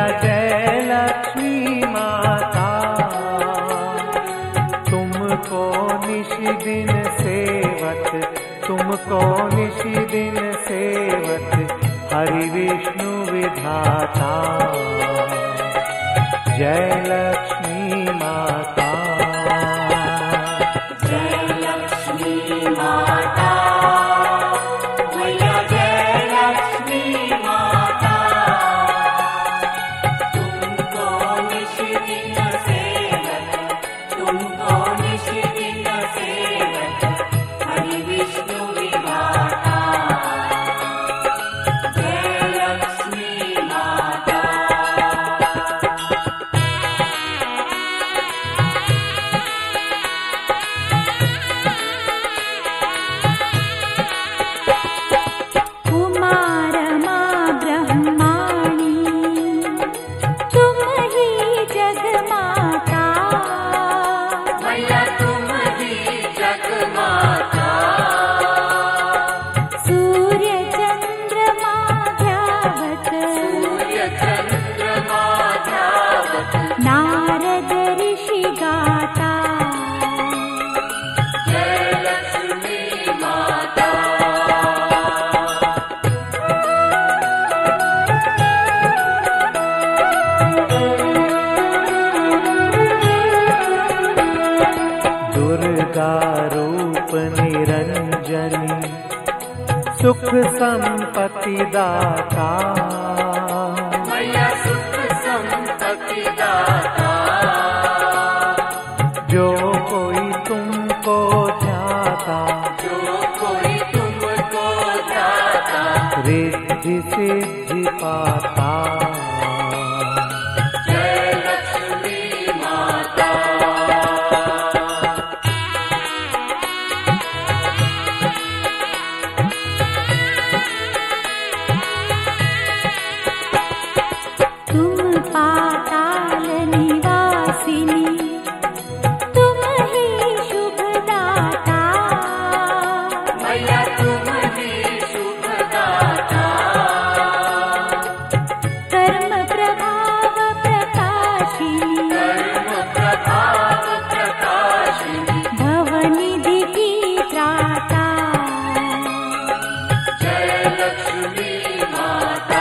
मैया जय लक्ष्मी माता, तुमको निश दिन सेवत, तुमको निश दिन सेवत हरि विष्णु विधाता। जय लक्ष्मी माता, जय लक्ष्मी माता, मैया जय लक्ष्मी माता, तुमको निश दिन सेवत, तुमको निश दिन सेवत हरि विष्णु विधाता। जय लक्ष्मी माता, नारद ऋषि गाता। जय लक्ष्मी माता, दुर्गा रूप निरंजनी, सुख संपत्ति दाता। मैया सुख संपत्ति दाता, जो कोई तुमको ध्याता, जो कोई तुमको ध्याता रिद्धि सिद्धि पाता। जय लक्ष्मी माता, तुम पाताल निवासिनी, तुम ही शुभदाता। मैया तुम ही शुभदाता, कर्म प्रभाव प्रकाशिनी, कर्म प्रभाव प्रकाशिनी भवनिधि की त्राता। जय लक्ष्मी माता,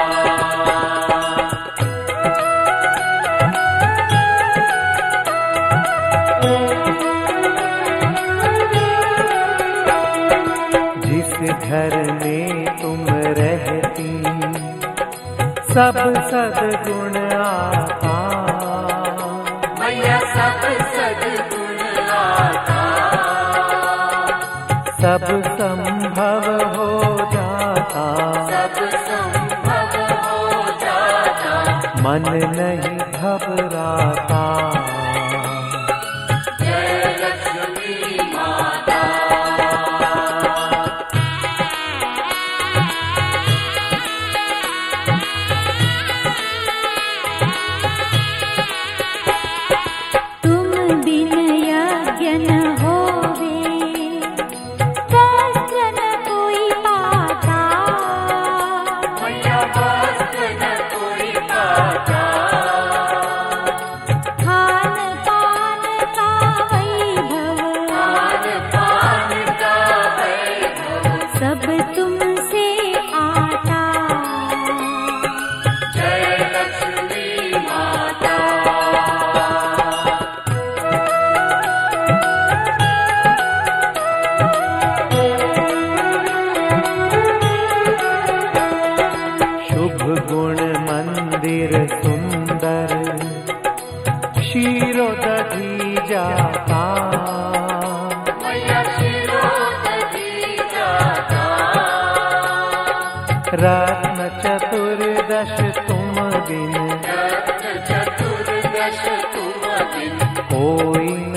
जिस घर में तुम रहती, सब सद्गुण आता। मैया सब सद्गुण आता, सब संभव हो जाता। सब संभव हो जाता, मन नहीं घबराता। जय लक्ष्मी माता, तुम बिन यज्ञ न होवे, वस्त्र न कोई पाता। मैया वस्त्र न कोई पाता, खान पान का वैभव, खान पान का वैभव सब तुमसे आता। जय लक्ष्मी माता, शुभ गुण मंदिर सुंदर, क्षीरोदधि जाता। मैया क्षीरोदधि जाता, रत्न चतुर्दश तुम बिन, रत्न चतुर्दश तुम बिन कोई